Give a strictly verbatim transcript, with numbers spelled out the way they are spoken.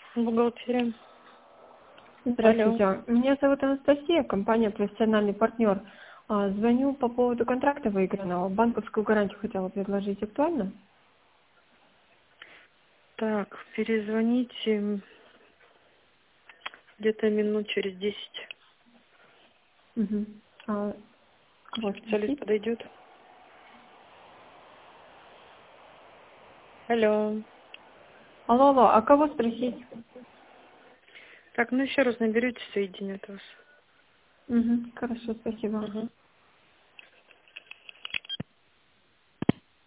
Бухгалтерия. Здравствуйте. Алло. Меня зовут Анастасия, компания «Профессиональный партнер». А, Звоню по поводу контракта выигранного. Банковскую гарантию хотела предложить. Актуально? Так, перезвоните где-то минут через десять. Угу. А кого Специалист спросить? подойдет. Алло. Алло, алло, а кого спросить? Так, ну еще раз наберете, соединят вас. Угу. Хорошо, спасибо. Угу.